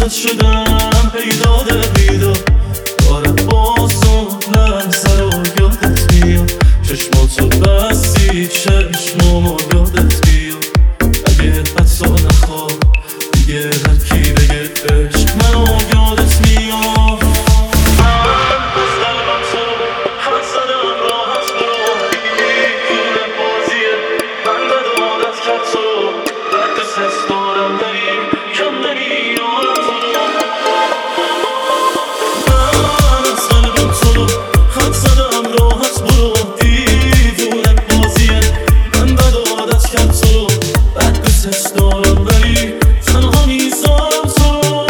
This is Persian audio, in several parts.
دوست شدم پیداد بیدار دارم باز اون لحظه رو یادت میاد چشماتو بستی چشمامو یادت بیاد اگه حتی نخواد دیگه هر کی بگه عشق منو یادت میاد من از قلبم تو رو خط زدم راحت برو دیوونه بازیه من بد عادت کرد تو رو بد دوست دارم ولی کم نمیارم تو رو من از قلبم تو رو خط زدم راحت برو دیوونه بازیه من بد عادت کرد تو رو بد دوست دارم ولی تنها میذارم تو رو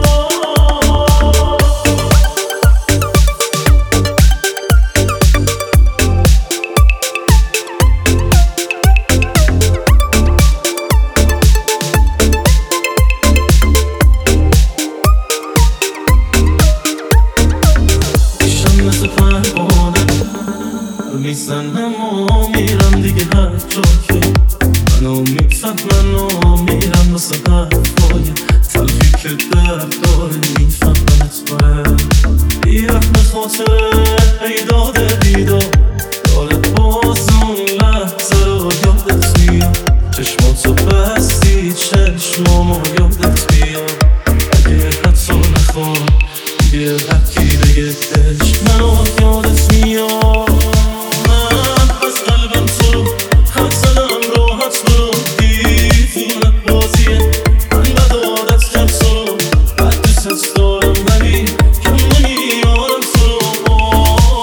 مثل پروانه رو میزنم و میرم دیگه هر جا که منو منو میرم واسه حرفای تلخی که درد داره میفهمنت باره بیرحم خاطره پیداد بیدار داره باز اون لحظه رو یادت میاد چشماتو بستی چشمامو یادت میاد اگه حتی نخواد دیگه هر کی بگه عشق منو یادت میاد من از قلبم تو رو خط زدم راحت برو دیوونه بازیه من بد عادت کرد تو رو بد دوست دارم ولی کم نمیارم تو رو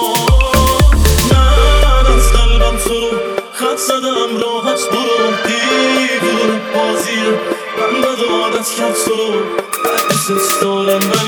من از قلبم تو رو خط زدم راحت برو دیوونه بازیه من بد عادت کرد تو رو بد دوست دارم